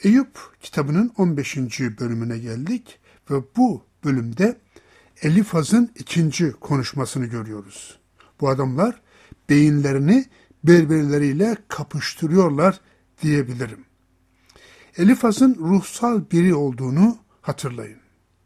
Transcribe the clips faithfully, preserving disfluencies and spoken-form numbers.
Eyüp kitabının on beşinci bölümüne geldik ve bu bölümde Elifaz'ın ikinci konuşmasını görüyoruz. Bu adamlar beyinlerini birbirleriyle kapıştırıyorlar diyebilirim. Elifaz'ın ruhsal biri olduğunu hatırlayın.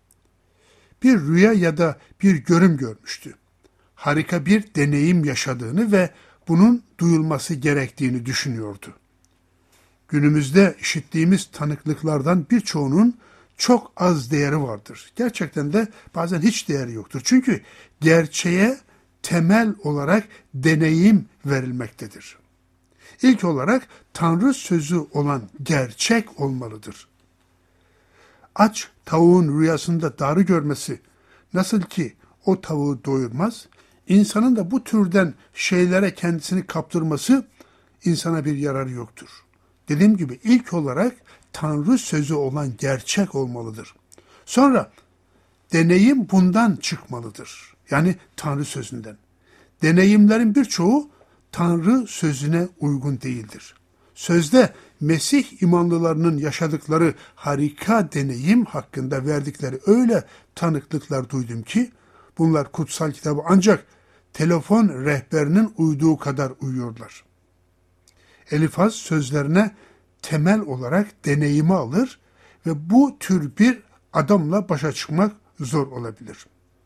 Bir rüya ya da bir görüm görmüştü. Harika bir deneyim yaşadığını ve bunun duyulması gerektiğini düşünüyordu. Günümüzde işittiğimiz tanıklıklardan birçoğunun çok az değeri vardır. Gerçekten de bazen hiç değeri yoktur. Çünkü gerçeğe temel olarak deneyim verilmektedir. İlk olarak Tanrı sözü olan gerçek olmalıdır. Aç tavuğun rüyasında darı görmesi nasıl ki o tavuğu doyurmaz, insanın da bu türden şeylere kendisini kaptırması insana bir yararı yoktur. Dediğim gibi ilk olarak Tanrı sözü olan gerçek olmalıdır. Sonra deneyim bundan çıkmalıdır. Yani Tanrı sözünden. Deneyimlerin birçoğu Tanrı sözüne uygun değildir. Sözde Mesih imanlılarının yaşadıkları harika deneyim hakkında verdikleri öyle tanıklıklar duydum ki bunlar kutsal kitabı ancak telefon rehberinin uyduğu kadar uyuyorlar. Elifaz sözlerine temel olarak deneyimi alır ve bu tür bir adamla başa çıkmak zor olabilir.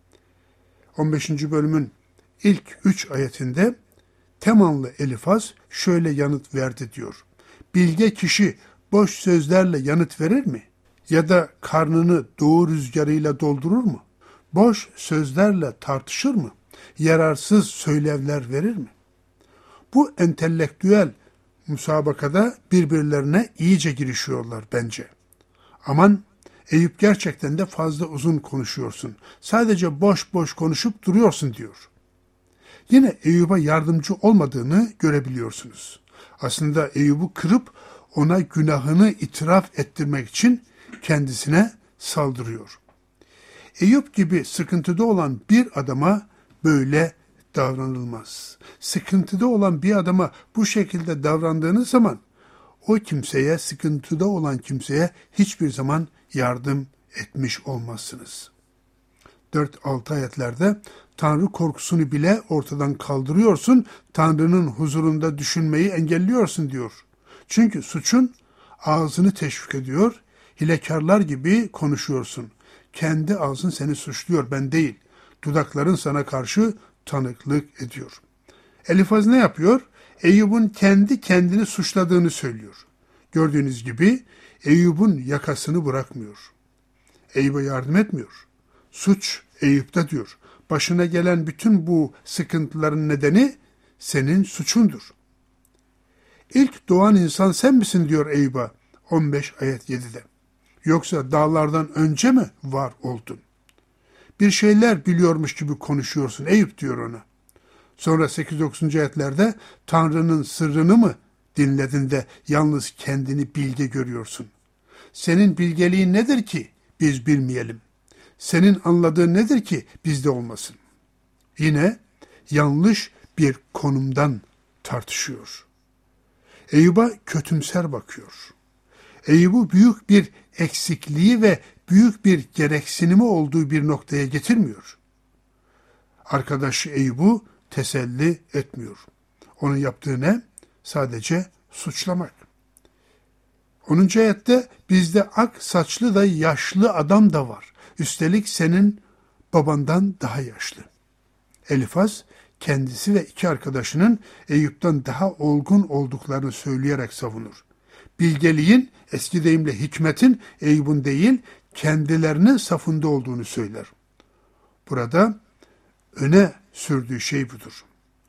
on beşinci bölümün ilk üç ayetinde Temanlı Elifaz şöyle yanıt verdi diyor. Bilge kişi boş sözlerle yanıt verir mi? Ya da karnını doğu rüzgarıyla doldurur mu? Boş sözlerle tartışır mı? Yararsız söylevler verir mi? Bu entelektüel müsabakada birbirlerine iyice girişiyorlar bence. Aman Eyüp gerçekten de fazla uzun konuşuyorsun. Sadece boş boş konuşup duruyorsun diyor. Yine Eyüp'e yardımcı olmadığını görebiliyorsunuz. Aslında Eyüp'ü kırıp ona günahını itiraf ettirmek için kendisine saldırıyor. Eyüp gibi sıkıntıda olan bir adama böyle davranılmaz. Sıkıntıda olan bir adama bu şekilde davrandığınız zaman o kimseye, sıkıntıda olan kimseye hiçbir zaman yardım etmiş olmazsınız. dört altı ayetlerde Tanrı korkusunu bile ortadan kaldırıyorsun, Tanrı'nın huzurunda düşünmeyi engelliyorsun diyor. Çünkü suçun ağzını teşvik ediyor, hilekarlar gibi konuşuyorsun. Kendi ağzın seni suçluyor, ben değil. Dudakların sana karşı tanıklık ediyor. Elifaz ne yapıyor? Eyüp'ün kendi kendini suçladığını söylüyor. Gördüğünüz gibi Eyüp'ün yakasını bırakmıyor. Eyüp'e yardım etmiyor. Suç Eyüp'te diyor. Başına gelen bütün bu sıkıntıların nedeni senin suçundur. İlk doğan insan sen misin diyor Eyüp'e on beş ayet yedide. Yoksa dağlardan önce mi var oldun? Bir şeyler biliyormuş gibi konuşuyorsun Eyüp diyor ona. Sonra sekiz dokuzuncu ayetlerde Tanrı'nın sırrını mı dinledin de yalnız kendini bilge görüyorsun? Senin bilgeliğin nedir ki biz bilmeyelim? Senin anladığın nedir ki bizde olmasın? Yine yanlış bir konumdan tartışıyor. Eyüp'e kötümser bakıyor. Eyüp'ü büyük bir eksikliği ve büyük bir gereksinimi olduğu bir noktaya getirmiyor. Arkadaşı Eyüp'ü teselli etmiyor. Onun yaptığı ne? Sadece suçlamak. onuncu ayette bizde ak saçlı da yaşlı adam da var. Üstelik senin babandan daha yaşlı. Elifaz kendisi ve iki arkadaşının Eyüp'ten daha olgun olduklarını söyleyerek savunur. Bilgeliğin, eski deyimle hikmetin Eyüp'ün değil kendilerinin safında olduğunu söyler. Burada öne sürdüğü şey budur.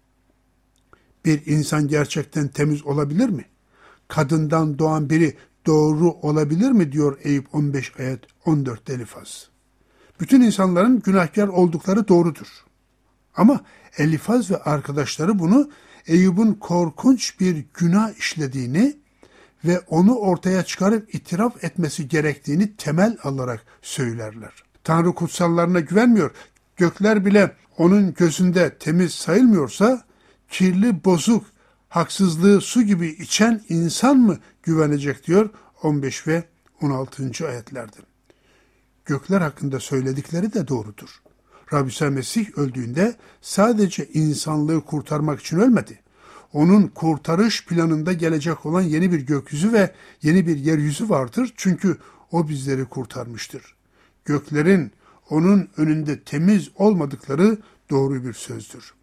Bir insan gerçekten temiz olabilir mi? Kadından doğan biri doğru olabilir mi diyor Eyüp on beş ayet on dört Elifaz. Bütün insanların günahkar oldukları doğrudur. Ama Elifaz ve arkadaşları bunu Eyüp'ün korkunç bir günah işlediğini ve onu ortaya çıkarıp itiraf etmesi gerektiğini temel alarak söylerler. Tanrı kutsallarına güvenmiyor. Gökler bile onun gözünde temiz sayılmıyorsa kirli, bozuk, haksızlığı su gibi içen insan mı güvenecek diyor on beş ve on altıncı ayetlerde. Gökler hakkında söyledikleri de doğrudur. Rabbi İsa Mesih öldüğünde sadece insanlığı kurtarmak için ölmedi. Onun kurtarış planında gelecek olan yeni bir gökyüzü ve yeni bir yeryüzü vardır. Çünkü o bizleri kurtarmıştır. Göklerin onun önünde temiz olmadıkları doğru bir sözdür.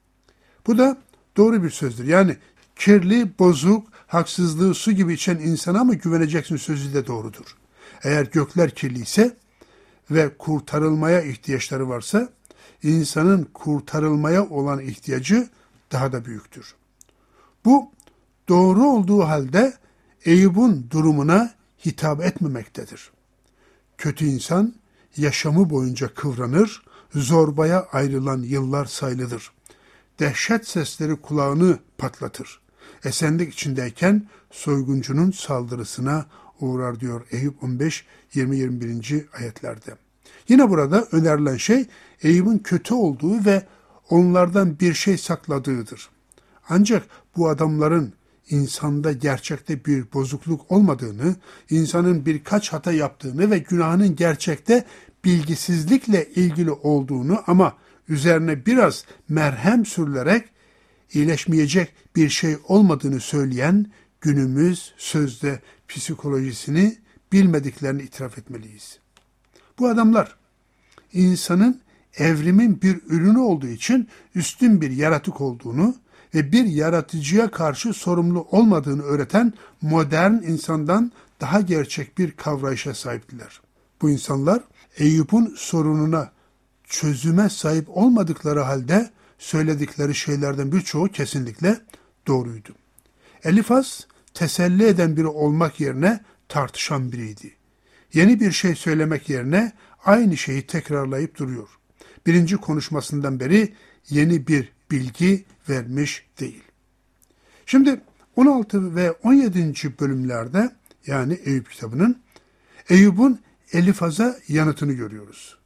Bu da doğru bir sözdür. Yani kirli, bozuk, haksızlığı su gibi içen insana mı güveneceksin sözü de doğrudur. Eğer gökler kirli ise ve kurtarılmaya ihtiyaçları varsa, insanın kurtarılmaya olan ihtiyacı daha da büyüktür. Bu doğru olduğu halde Eyüp'ün durumuna hitap etmemektedir. Kötü insan yaşamı boyunca kıvranır, zorbaya ayrılan yıllar sayılıdır. Dehşet sesleri kulağını patlatır. Esenlik içindeyken soyguncunun saldırısına uğrar diyor Eyüp on beş yirmi yirmi birinci ayetlerde. Yine burada önerilen şey Eyüp'ün kötü olduğu ve onlardan bir şey sakladığıdır. Ancak bu adamların insanda gerçekte bir bozukluk olmadığını, insanın birkaç hata yaptığını ve günahının gerçekte bilgisizlikle ilgili olduğunu ama üzerine biraz merhem sürülerek iyileşmeyecek bir şey olmadığını söyleyen günümüz sözde psikolojisini bilmediklerini itiraf etmeliyiz. Bu adamlar insanın evrimin bir ürünü olduğu için üstün bir yaratık olduğunu ve bir yaratıcıya karşı sorumlu olmadığını öğreten modern insandan daha gerçek bir kavrayışa sahiptiler. Bu insanlar Eyüp'ün sorununa çözüme sahip olmadıkları halde söyledikleri şeylerden birçoğu kesinlikle doğruydu. Elifaz teselli eden biri olmak yerine tartışan biriydi. Yeni bir şey söylemek yerine aynı şeyi tekrarlayıp duruyor. Birinci konuşmasından beri yeni bir bilgi vermiş değil. Şimdi on altı ve on yedinci bölümlerde yani Eyüp kitabının Eyüp'ün Elifaz'a yanıtını görüyoruz.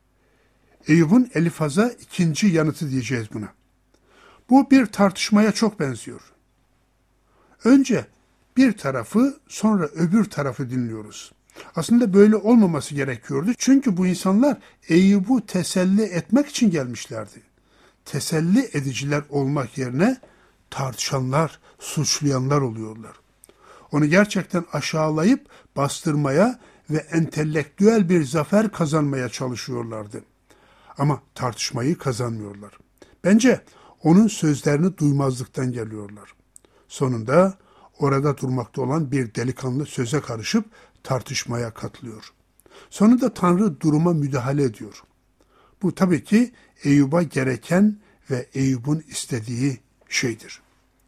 Eyüp'ün Elifaz'a ikinci yanıtı diyeceğiz buna. Bu bir tartışmaya çok benziyor. Önce bir tarafı sonra öbür tarafı dinliyoruz. Aslında böyle olmaması gerekiyordu. Çünkü bu insanlar Eyüp'ü teselli etmek için gelmişlerdi. Teselli ediciler olmak yerine tartışanlar, suçlayanlar oluyorlar. Onu gerçekten aşağılayıp bastırmaya ve entelektüel bir zafer kazanmaya çalışıyorlardı. Ama tartışmayı kazanmıyorlar. Bence onun sözlerini duymazlıktan geliyorlar. Sonunda orada durmakta olan bir delikanlı söze karışıp tartışmaya katılıyor. Sonunda Tanrı duruma müdahale ediyor. Bu tabii ki Eyüp'a gereken ve Eyüp'ün istediği şeydir.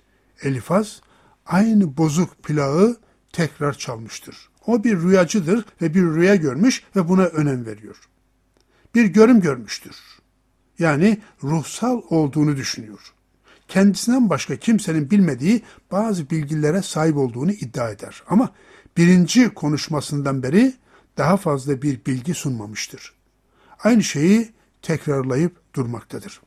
Elifaz aynı bozuk plağı tekrar çalmıştır. O bir rüyacıdır ve bir rüya görmüş ve buna önem veriyor. Bir görüm görmüştür. Yani ruhsal olduğunu düşünüyor. Kendisinden başka kimsenin bilmediği bazı bilgilere sahip olduğunu iddia eder. Ama birinci konuşmasından beri daha fazla bir bilgi sunmamıştır. Aynı şeyi tekrarlayıp durmaktadır.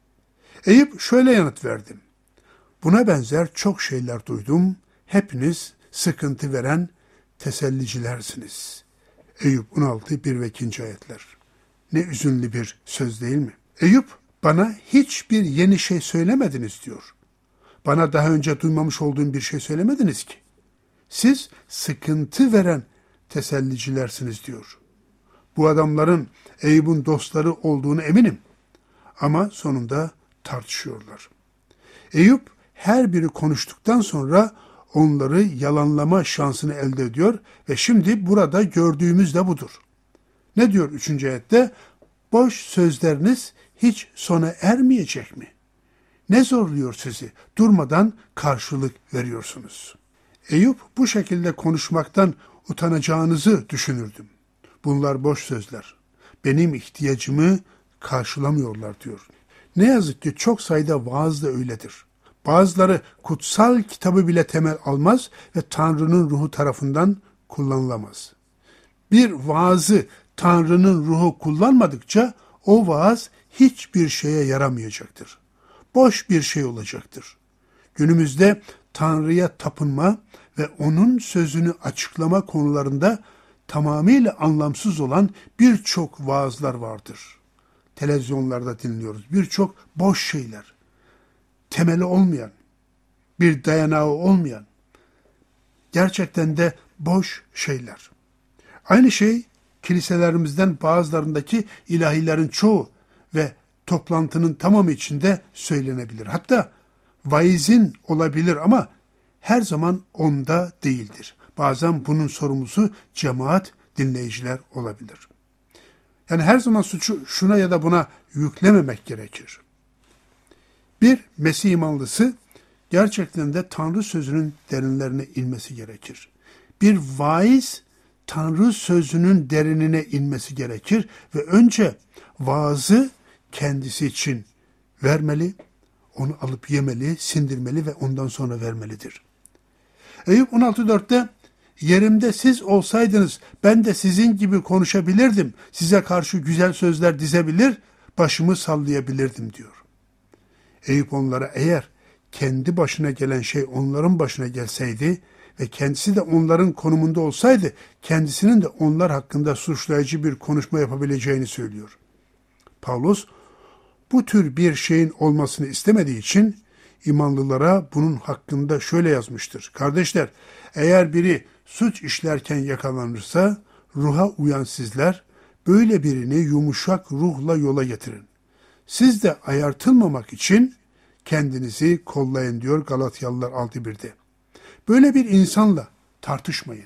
Eyüp şöyle yanıt verdi. Buna benzer çok şeyler duydum. Hepiniz sıkıntı veren tesellicilersiniz. Eyüp on altı bir ve ikinci ayetler. Ne üzünlü bir söz değil mi? Eyüp bana hiçbir yeni şey söylemediniz diyor. Bana daha önce duymamış olduğum bir şey söylemediniz ki. Siz sıkıntı veren tesellicilersiniz diyor. Bu adamların Eyüp'ün dostları olduğunu eminim. Ama sonunda tartışıyorlar. Eyüp her biri konuştuktan sonra onları yalanlama şansını elde ediyor ve şimdi burada gördüğümüz de budur. Ne diyor üçüncü ayette? Boş sözleriniz hiç sona ermeyecek mi? Ne zorluyor sizi? Durmadan karşılık veriyorsunuz. Eyüp bu şekilde konuşmaktan utanacağınızı düşünürdüm. Bunlar boş sözler. Benim ihtiyacımı karşılamıyorlar diyor. Ne yazık ki çok sayıda vaaz da öyledir. Bazıları kutsal kitabı bile temel almaz ve Tanrı'nın ruhu tarafından kullanılamaz. Bir vaazı Tanrı'nın ruhu kullanmadıkça o vaaz hiçbir şeye yaramayacaktır. Boş bir şey olacaktır. Günümüzde Tanrı'ya tapınma ve onun sözünü açıklama konularında tamamıyla anlamsız olan birçok vaazlar vardır. Televizyonlarda dinliyoruz. Birçok boş şeyler. Temeli olmayan, bir dayanağı olmayan, gerçekten de boş şeyler. Aynı şey kiliselerimizden bazılarındaki ilahilerin çoğu ve toplantının tamamı içinde söylenebilir. Hatta vaizin olabilir ama her zaman onda değildir. Bazen bunun sorumlusu cemaat, dinleyiciler olabilir. Yani her zaman suçu şuna ya da buna yüklememek gerekir. Bir Mesih imanlısı gerçekten de Tanrı sözünün derinlerine inmesi gerekir. Bir vaiz Tanrı sözünün derinine inmesi gerekir ve önce vaazı kendisi için vermeli, onu alıp yemeli, sindirmeli ve ondan sonra vermelidir. Eyüp on altı dörtte yerimde siz olsaydınız ben de sizin gibi konuşabilirdim. Size karşı güzel sözler dizebilir, başımı sallayabilirdim diyor. Eyüp onlara eğer kendi başına gelen şey onların başına gelseydi ve kendisi de onların konumunda olsaydı kendisinin de onlar hakkında suçlayıcı bir konuşma yapabileceğini söylüyor. Pavlus bu tür bir şeyin olmasını istemediği için imanlılara bunun hakkında şöyle yazmıştır. Kardeşler, eğer biri suç işlerken yakalanırsa ruha uyan sizler böyle birini yumuşak ruhla yola getirin. Siz de ayartılmamak için kendinizi kollayın diyor Galatyalılar altı birde. Böyle bir insanla tartışmayın.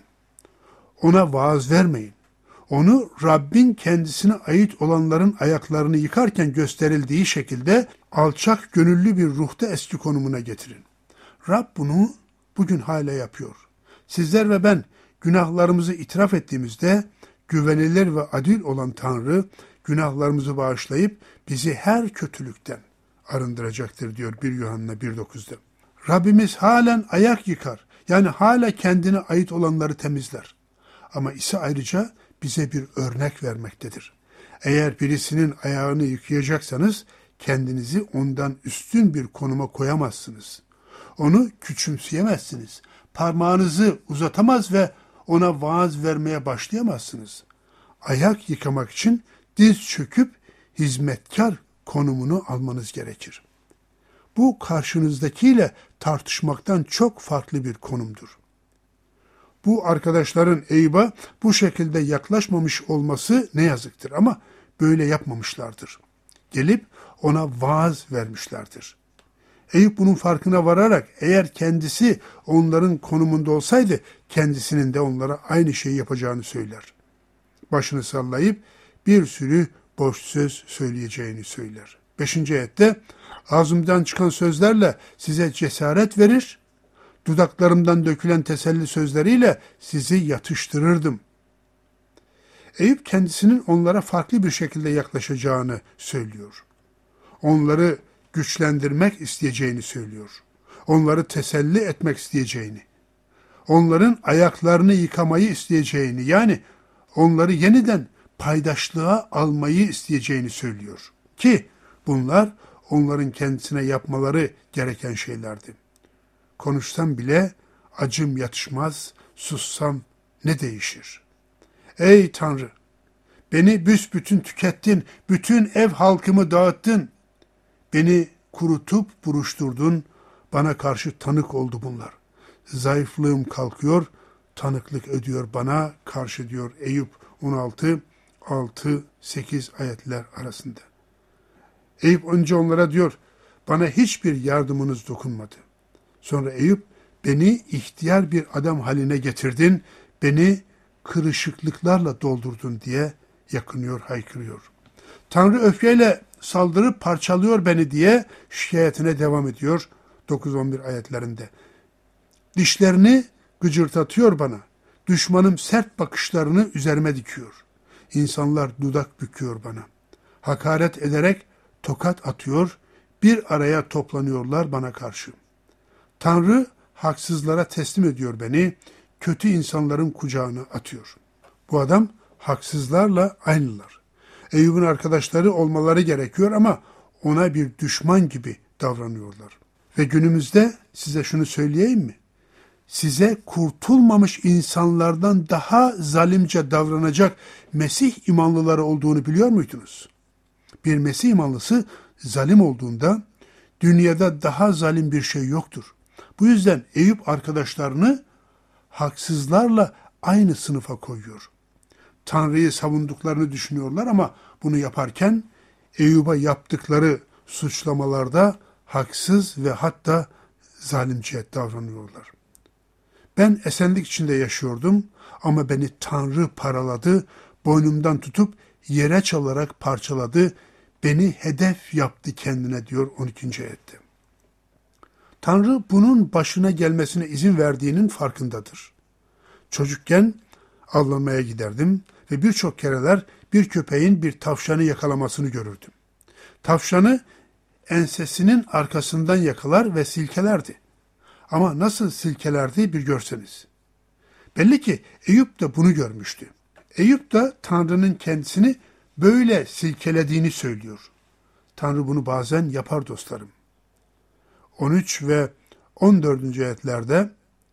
Ona vaaz vermeyin. Onu Rabbin kendisine ait olanların ayaklarını yıkarken gösterildiği şekilde alçak gönüllü bir ruhta eski konumuna getirin. Rab bunu bugün hala yapıyor. Sizler ve ben günahlarımızı itiraf ettiğimizde güvenilir ve adil olan Tanrı günahlarımızı bağışlayıp bizi her kötülükten arındıracaktır diyor bir Yuhanna bir dokuzda. Rabbimiz halen ayak yıkar. Yani hala kendine ait olanları temizler. Ama ise ayrıca bize bir örnek vermektedir. Eğer birisinin ayağını yıkayacaksanız kendinizi ondan üstün bir konuma koyamazsınız. Onu küçümseyemezsiniz. Parmağınızı uzatamaz ve ona vaaz vermeye başlayamazsınız. Ayak yıkamak için diz çöküp hizmetkar konumunu almanız gerekir. Bu karşınızdakiyle tartışmaktan çok farklı bir konumdur. Bu arkadaşların Eyüp'e bu şekilde yaklaşmamış olması ne yazıktır ama böyle yapmamışlardır. Gelip ona vaaz vermişlerdir. Eyüp bunun farkına vararak eğer kendisi onların konumunda olsaydı kendisinin de onlara aynı şeyi yapacağını söyler. Başını sallayıp bir sürü boş söz söyleyeceğini söyler. Beşinci ayette ağzımdan çıkan sözlerle size cesaret verir, dudaklarımdan dökülen teselli sözleriyle sizi yatıştırırdım. Eyüp kendisinin onlara farklı bir şekilde yaklaşacağını söylüyor. Onları güçlendirmek isteyeceğini söylüyor. Onları teselli etmek isteyeceğini, onların ayaklarını yıkamayı isteyeceğini, yani onları yeniden paydaşlığa almayı isteyeceğini söylüyor. Ki bunlar onların kendisine yapmaları gereken şeylerdi. Konuşsam bile acım yatışmaz, sussam ne değişir? Ey Tanrı! Beni büsbütün tükettin, bütün ev halkımı dağıttın. Beni kurutup buruşturdun, bana karşı tanık oldu bunlar. Zayıflığım kalkıyor, tanıklık ödüyor bana karşı diyor Eyüp on altı, altı, sekiz ayetler arasında. Eyüp önce onlara diyor, bana hiçbir yardımınız dokunmadı. Sonra Eyüp, beni ihtiyar bir adam haline getirdin, beni kırışıklıklarla doldurdun diye yakınıyor, haykırıyor. Tanrı öfkeyle saldırıp parçalıyor beni diye şikayetine devam ediyor dokuz on bir ayetlerinde. Dişlerini gıcırtatıyor bana. Düşmanım sert bakışlarını üzerime dikiyor. İnsanlar dudak büküyor bana. Hakaret ederek tokat atıyor, bir araya toplanıyorlar bana karşı. Tanrı haksızlara teslim ediyor beni, kötü insanların kucağına atıyor. Bu adam haksızlarla aynılar. Eyüp'ün arkadaşları olmaları gerekiyor ama ona bir düşman gibi davranıyorlar. Ve günümüzde size şunu söyleyeyim mi? size kurtulmamış insanlardan daha zalimce davranacak Mesih imanlıları olduğunu biliyor muydunuz? Bir Mesih imanlısı zalim olduğunda dünyada daha zalim bir şey yoktur. Bu yüzden Eyüp arkadaşlarını haksızlarla aynı sınıfa koyuyor. Tanrı'yı savunduklarını düşünüyorlar ama bunu yaparken Eyüp'a yaptıkları suçlamalarda haksız ve hatta zalimce davranıyorlar. Ben esenlik içinde yaşıyordum ama beni Tanrı paraladı, boynumdan tutup yere çalarak parçaladı, beni hedef yaptı kendine diyor on ikinci ayette. Tanrı bunun başına gelmesine izin verdiğinin farkındadır. Çocukken avlanmaya giderdim ve birçok kereler bir köpeğin bir tavşanı yakalamasını görürdüm. Tavşanı ensesinin arkasından yakalar ve silkelerdi. Ama nasıl silkelerdi bir görseniz. Belli ki Eyüp de bunu görmüştü. Eyüp de Tanrı'nın kendisini böyle silkelediğini söylüyor. Tanrı bunu bazen yapar dostlarım. on üç ve on dördüncü ayetlerde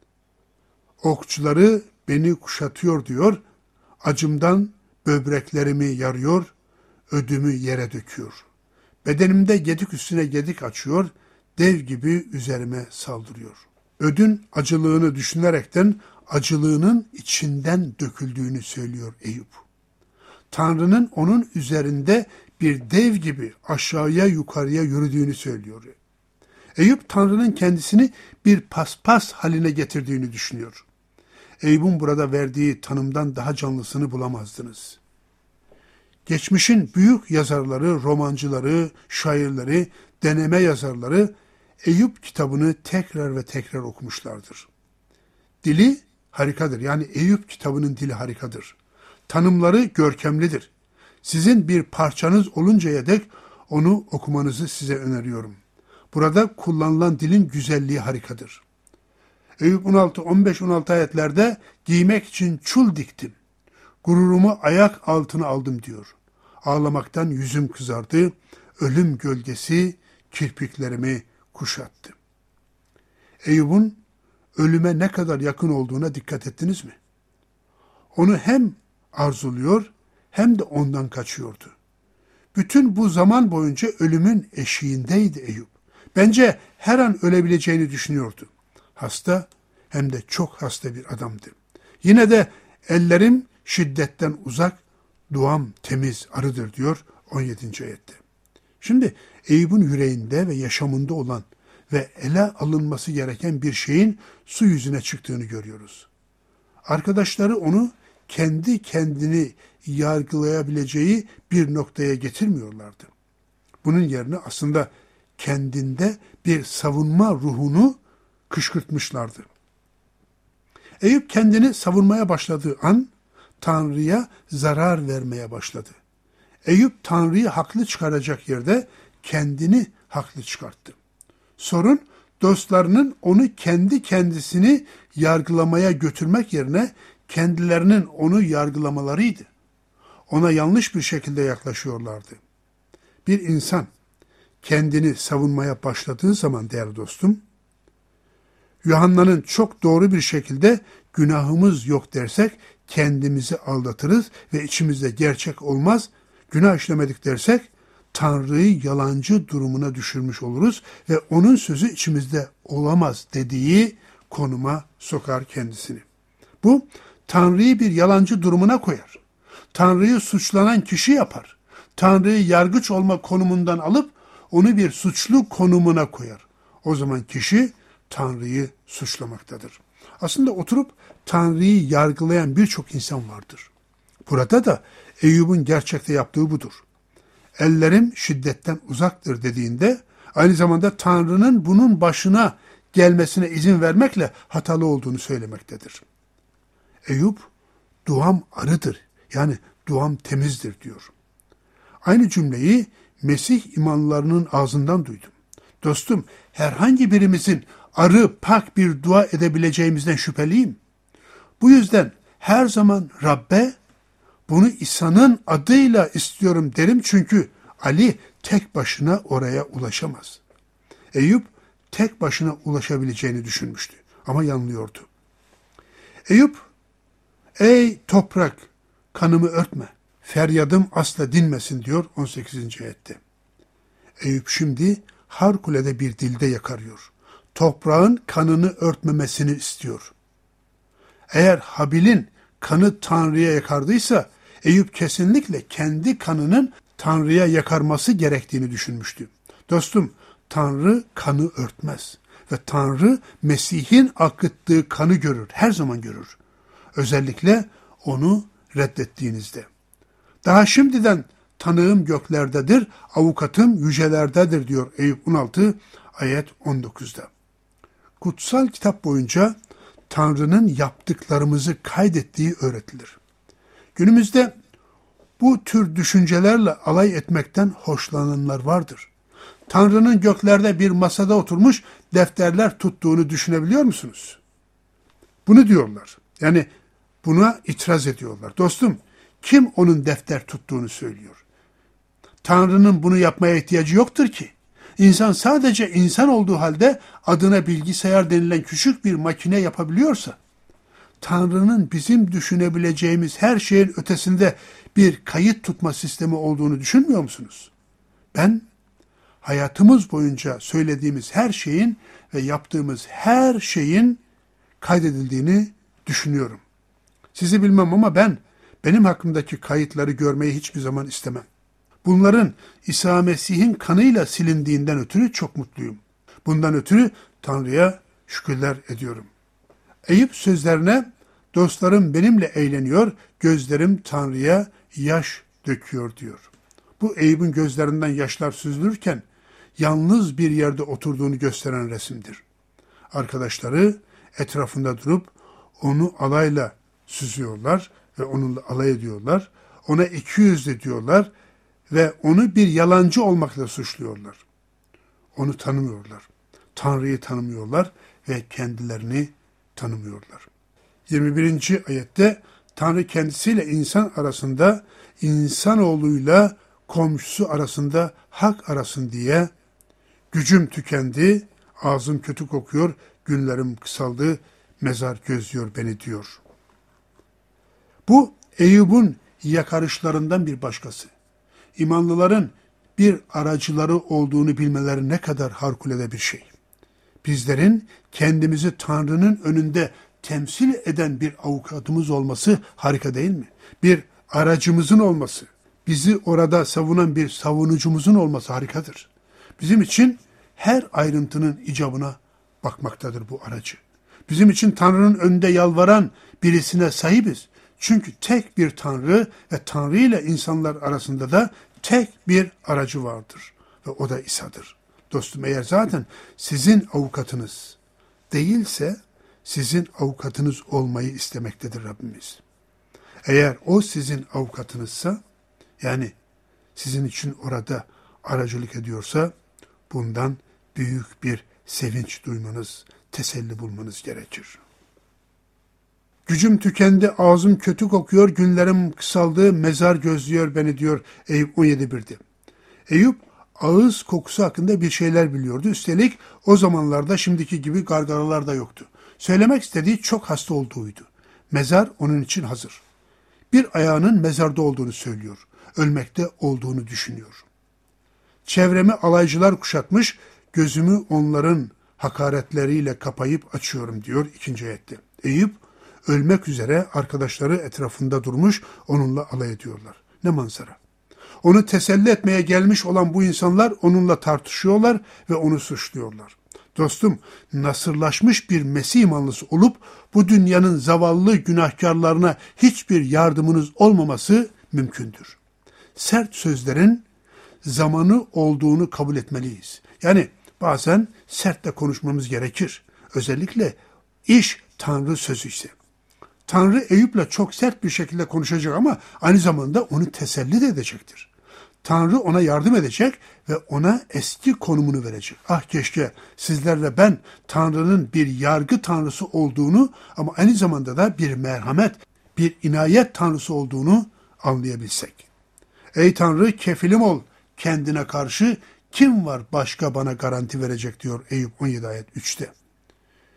okçuları beni kuşatıyor diyor, acımdan böbreklerimi yarıyor, ödümü yere döküyor. Bedenimde gedik üstüne gedik açıyor, dev gibi üzerime saldırıyor. Ödün acılığını düşünerekten acılığının içinden döküldüğünü söylüyor Eyüp. Tanrı'nın onun üzerinde bir dev gibi aşağıya yukarıya yürüdüğünü söylüyor. Eyüp Tanrı'nın kendisini bir paspas haline getirdiğini düşünüyor. Eyüp'ün burada verdiği tanımdan daha canlısını bulamazdınız. Geçmişin büyük yazarları, romancıları, şairleri, deneme yazarları Eyüp kitabını tekrar ve tekrar okumuşlardır. Dili harikadır. Yani Eyüp kitabının dili harikadır. Tanımları görkemlidir. Sizin bir parçanız oluncaya dek onu okumanızı size öneriyorum. Burada kullanılan dilin güzelliği harikadır. Eyüp on altı on beş on altı ayetlerde giymek için çul diktim. Gururumu ayak altına aldım diyor. Ağlamaktan yüzüm kızardı. Ölüm gölgesi kirpiklerimi kuşattı. Eyüp'ün ölüme ne kadar yakın olduğuna dikkat ettiniz mi? Onu hem arzuluyor hem de ondan kaçıyordu. Bütün bu zaman boyunca ölümün eşiğindeydi Eyüp. Bence her an ölebileceğini düşünüyordu. Hasta hem de çok hasta bir adamdı. Yine de ellerim şiddetten uzak, duam temiz, arıdır diyor on yedinci ayette. Şimdi Eyüp'ün yüreğinde ve yaşamında olan ve ele alınması gereken bir şeyin su yüzüne çıktığını görüyoruz. Arkadaşları onu kendi kendini yargılayabileceği bir noktaya getirmiyorlardı. Bunun yerine aslında kendinde bir savunma ruhunu kışkırtmışlardı. Eyüp kendini savunmaya başladığı an Tanrı'ya zarar vermeye başladı. Eyüp Tanrı'yı haklı çıkaracak yerde kendini haklı çıkarttı. Sorun dostlarının onu kendi kendisini yargılamaya götürmek yerine kendilerinin onu yargılamalarıydı. Ona yanlış bir şekilde yaklaşıyorlardı. Bir insan kendini savunmaya başladığı zaman değerli dostum, Yuhanna'nın çok doğru bir şekilde günahımız yok dersek kendimizi aldatırız ve içimizde gerçek olmaz. Günah işlemedik dersek Tanrı'yı yalancı durumuna düşürmüş oluruz ve onun sözü içimizde olamaz dediği konuma sokar kendisini. Bu Tanrı'yı bir yalancı durumuna koyar. Tanrı'yı suçlanan kişi yapar. Tanrı'yı yargıç olma konumundan alıp onu bir suçlu konumuna koyar. O zaman kişi Tanrı'yı suçlamaktadır. Aslında oturup Tanrı'yı yargılayan birçok insan vardır. Burada da Eyüp'ün gerçekte yaptığı budur. Ellerim şiddetten uzaktır dediğinde aynı zamanda Tanrı'nın bunun başına gelmesine izin vermekle hatalı olduğunu söylemektedir. Eyüp, duam arıdır, yani duam temizdir diyor. Aynı cümleyi Mesih imanlarının ağzından duydum. Dostum, herhangi birimizin arı, pak bir dua edebileceğimizden şüpheliyim. Bu yüzden her zaman Rabbe bunu İsa'nın adıyla istiyorum derim çünkü Ali tek başına oraya ulaşamaz. Eyüp tek başına ulaşabileceğini düşünmüştü. Ama yanılıyordu. Eyüp, ey toprak kanımı örtme, feryadım asla dinmesin diyor on sekizinci ayette. Eyüp şimdi harikulade bir dilde yakarıyor. Toprağın kanını örtmemesini istiyor. Eğer Habil'in kanı Tanrı'ya yakardıysa, Eyüp kesinlikle kendi kanının Tanrı'ya yakarması gerektiğini düşünmüştü. Dostum, Tanrı kanı örtmez ve Tanrı Mesih'in akıttığı kanı görür, her zaman görür. Özellikle onu reddettiğinizde. Daha şimdiden tanığım göklerdedir, avukatım yücelerdedir diyor Eyüp on altı ayet on dokuzda. Kutsal kitap boyunca Tanrı'nın yaptıklarımızı kaydettiği öğretilir. Günümüzde bu tür düşüncelerle alay etmekten hoşlananlar vardır. Tanrı'nın göklerde bir masada oturmuş defterler tuttuğunu düşünebiliyor musunuz? Bunu diyorlar. Yani buna itiraz ediyorlar. Dostum, kim onun defter tuttuğunu söylüyor? Tanrı'nın bunu yapmaya ihtiyacı yoktur ki. İnsan sadece insan olduğu halde adına bilgisayar denilen küçük bir makine yapabiliyorsa, Tanrı'nın bizim düşünebileceğimiz her şeyin ötesinde bir kayıt tutma sistemi olduğunu düşünmüyor musunuz? Ben hayatımız boyunca söylediğimiz her şeyin ve yaptığımız her şeyin kaydedildiğini düşünüyorum. Sizi bilmem ama ben benim hakkımdaki kayıtları görmeyi hiçbir zaman istemem. Bunların İsa Mesih'in kanıyla silindiğinden ötürü çok mutluyum. Bundan ötürü Tanrı'ya şükürler ediyorum. Eyüp sözlerine, dostlarım benimle eğleniyor, gözlerim Tanrı'ya yaş döküyor diyor. Bu Eyüp'ün gözlerinden yaşlar süzülürken yalnız bir yerde oturduğunu gösteren resimdir. Arkadaşları etrafında durup onu alayla süzüyorlar ve onunla alay ediyorlar. Ona iki yüzlü diyorlar ve onu bir yalancı olmakla suçluyorlar. Onu tanımıyorlar. Tanrı'yı tanımıyorlar ve kendilerini tanımıyorlar. yirmi birinci ayette Tanrı kendisiyle insan arasında, insanoğluyla komşusu arasında hak arasın diye gücüm tükendi, ağzım kötü kokuyor, günlerim kısaldı, mezar gözlüyor beni diyor. Bu Eyüp'ün yakarışlarından bir başkası. İmanlıların bir aracıları olduğunu bilmeleri ne kadar harikulade bir şey. Bizlerin kendimizi Tanrı'nın önünde temsil eden bir avukatımız olması harika değil mi? Bir aracımızın olması, bizi orada savunan bir savunucumuzun olması harikadır. Bizim için her ayrıntının icabına bakmaktadır bu aracı. Bizim için Tanrı'nın önünde yalvaran birisine sahibiz. Çünkü tek bir Tanrı ve Tanrı ile insanlar arasında da tek bir aracı vardır. Ve o da İsa'dır. Dostum, eğer zaten sizin avukatınız değilse sizin avukatınız olmayı istemektedir Rabbimiz. Eğer o sizin avukatınızsa, yani sizin için orada aracılık ediyorsa, bundan büyük bir sevinç duymanız, teselli bulmanız gerekir. Gücüm tükendi, ağzım kötü kokuyor, günlerim kısaldı, mezar gözlüyor beni diyor Eyüp on yedi birde. Eyüp ağız kokusu hakkında bir şeyler biliyordu. Üstelik o zamanlarda şimdiki gibi gargaralar da yoktu. Söylemek istediği çok hasta olduğuydu. Mezar onun için hazır. Bir ayağının mezarda olduğunu söylüyor. Ölmekte olduğunu düşünüyor. Çevremi alaycılar kuşatmış, gözümü onların hakaretleriyle kapayıp açıyorum diyor ikinci ayette. Eyüp ölmek üzere, arkadaşları etrafında durmuş, onunla alay ediyorlar. Ne manzara. Onu teselli etmeye gelmiş olan bu insanlar onunla tartışıyorlar ve onu suçluyorlar. Dostum, nasırlaşmış bir Mesih imanlısı olup bu dünyanın zavallı günahkarlarına hiçbir yardımınız olmaması mümkündür. Sert sözlerin zamanı olduğunu kabul etmeliyiz. Yani bazen sert de konuşmamız gerekir. Özellikle iş Tanrı sözü ise. Tanrı Eyüp'le çok sert bir şekilde konuşacak ama aynı zamanda onu teselli de edecektir. Tanrı ona yardım edecek ve ona eski konumunu verecek. Ah keşke sizlerle ben Tanrı'nın bir yargı tanrısı olduğunu ama aynı zamanda da bir merhamet, bir inayet tanrısı olduğunu anlayabilsek. Ey Tanrı, kefilim ol kendine karşı, kim var başka bana garanti verecek diyor Eyüp on yedi ayet üçte.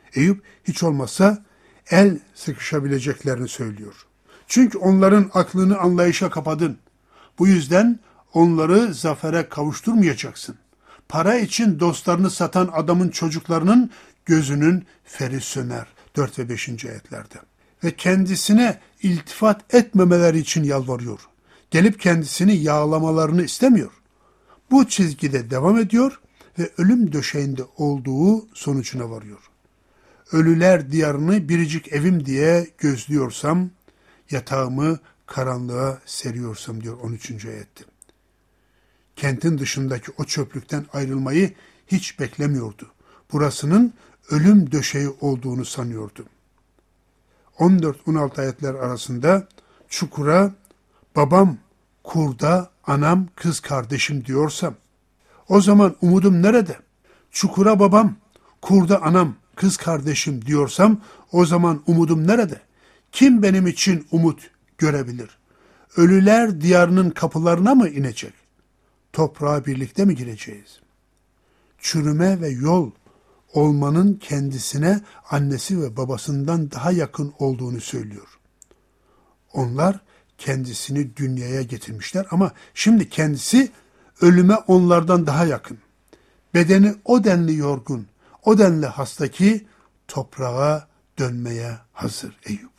Eyüp hiç olmazsa el sıkışabileceklerini söylüyor. Çünkü onların aklını anlayışa kapadın. Bu yüzden onları zafere kavuşturmayacaksın. Para için dostlarını satan adamın çocuklarının gözünün feri söner. dört ve beşinci ayetlerde. Ve kendisine iltifat etmemeleri için yalvarıyor. Gelip kendisini yağlamalarını istemiyor. Bu çizgide devam ediyor ve ölüm döşeğinde olduğu sonucuna varıyor. Ölüler diyarını biricik evim diye gözlüyorsam, yatağımı karanlığa seriyorsam diyor on üçüncü ayette. Kentin dışındaki o çöplükten ayrılmayı hiç beklemiyordu. Burasının ölüm döşeği olduğunu sanıyordu. on dört on altı ayetler arasında çukura babam, kurda, anam, kız kardeşim diyorsam, o zaman umudum nerede? Çukura babam, kurda anam, kız kardeşim diyorsam, o zaman umudum nerede? Kim benim için umut görebilir? Ölüler diyarının kapılarına mı inecek? Toprağa birlikte mi gireceğiz? Çürüme ve yol olmanın kendisine annesi ve babasından daha yakın olduğunu söylüyor. Onlar kendisini dünyaya getirmişler ama şimdi kendisi ölüme onlardan daha yakın. Bedeni o denli yorgun, o denli hasta ki toprağa dönmeye hazır Eyüp.